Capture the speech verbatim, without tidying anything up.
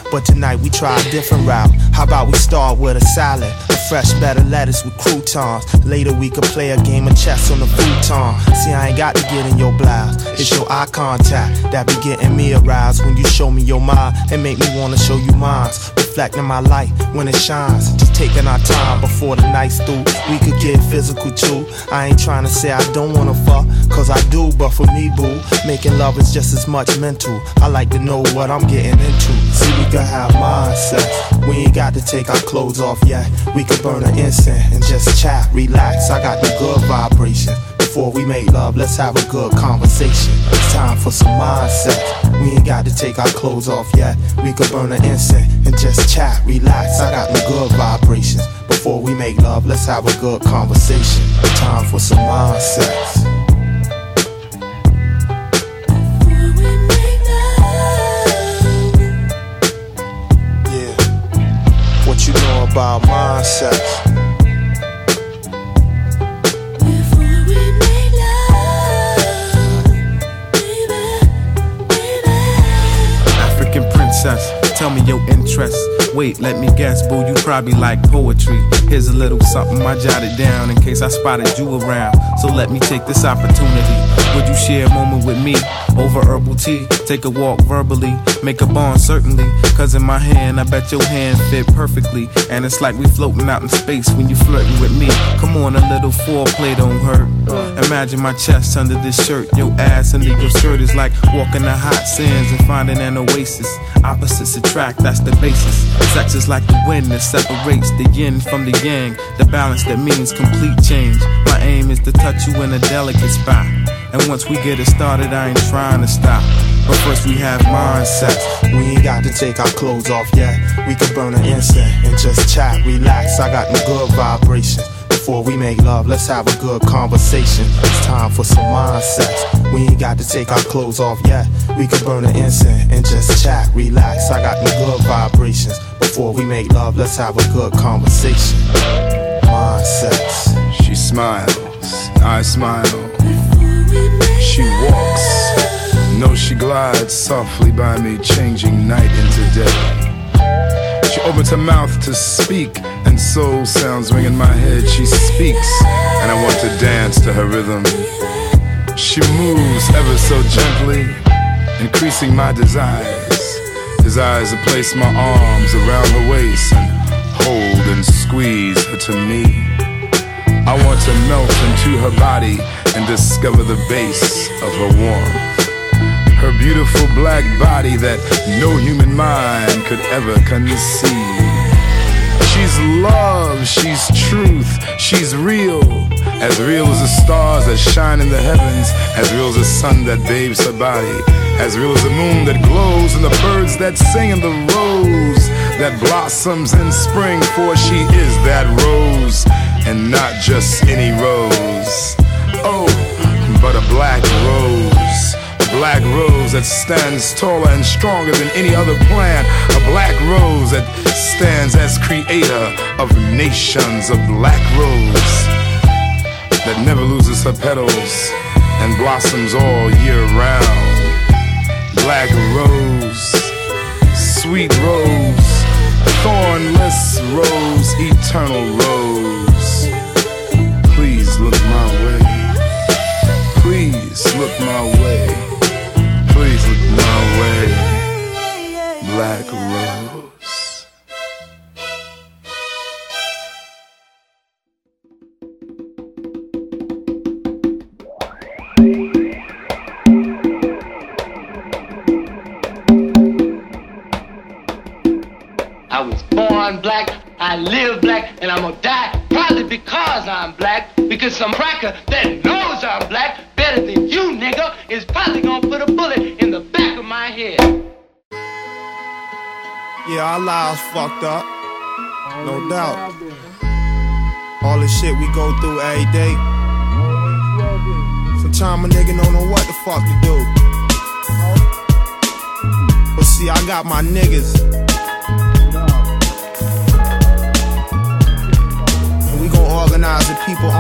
but tonight we try a different route. How about we start with a salad, a fresh bed of lettuce with croutons. Later we could play a game of chess on the futon. See, I ain't got to get in your blouse, it's your eye contact that be getting me aroused. When you show me your mind and make me wanna show you mine, reflecting my light when it shines. Just taking our time before the night's through. We could get physical too. I ain't trying to say I don't wanna fuck, cause I do, but for me, boo, making love is just as much mental. I like to know what I'm getting into. See, we could have mindsets. We ain't got to take our clothes off yet. We could burn an incense and just chat, relax. I got the good vibration. Before we make love, let's have a good conversation. It's time for some mindsets. We ain't got to take our clothes off yet. We could burn an incense and just chat, relax. I got the good vibrations. Before we make love, let's have a good conversation. It's time for some mindsets. What you know about mindsets? Before we make love, baby, baby. African princess, tell me your interests. Wait, let me guess, boo, you probably like poetry. Here's a little something I jotted down in case I spotted you around. So let me take this opportunity. Would you share a moment with me over herbal tea? Take a walk verbally, make a bond certainly. Cause in my hand, I bet your hand fit perfectly. And it's like we floating out in space when you flirting with me. Come on, a little foreplay don't hurt. Imagine my chest under this shirt. Your ass under your shirt is like walking the hot sands and finding an oasis. Opposites attract, that's the basis. Sex is like the wind that separates the yin from the yang. The balance that means complete change. My aim is to touch you in a delicate spot. And once we get it started, I ain't trying to stop. But first we have mindsets. We ain't got to take our clothes off yet. We could burn an incense and just chat, relax. I got the good vibrations. Before we make love, let's have a good conversation. It's time for some mindsets. We ain't got to take our clothes off yet. We could burn an incense and just chat, relax. I got the good vibrations. Before we make love, let's have a good conversation. Mindsets. She smiles, I smile. She walks, no, she glides softly by me, changing night into day. She opens her mouth to speak, and soul sounds ring in my head. She speaks, and I want to dance to her rhythm. She moves ever so gently, increasing my desires. Desires to place my arms around her waist and hold and squeeze her to me. I want to melt into her body and discover the base of her warmth. Her beautiful black body that no human mind could ever conceive. She's love, she's truth, she's real. As real as the stars that shine in the heavens, as real as the sun that bathes her body, as real as the moon that glows and the birds that sing and the rose that blossoms in spring. For she is that rose, and not just any rose. Oh, but a black rose. A black rose that stands taller and stronger than any other plant. A black rose that stands as creator of nations. A black rose that never loses her petals and blossoms all year round. Black rose, sweet rose, thornless rose, eternal rose. Please look my way. Please look my way. Please look my way. Black rose. I was born black, I live black, and I'm gonna die probably because I'm black, because some cracker that knows I'm black better than you, nigga, is probably gonna put a bullet in the back of my head. Yeah, our lives fucked up, no doubt. All the shit we go through every day. Sometimes a nigga don't know what the fuck to do. But see, I got my niggas. And we gon' organize the people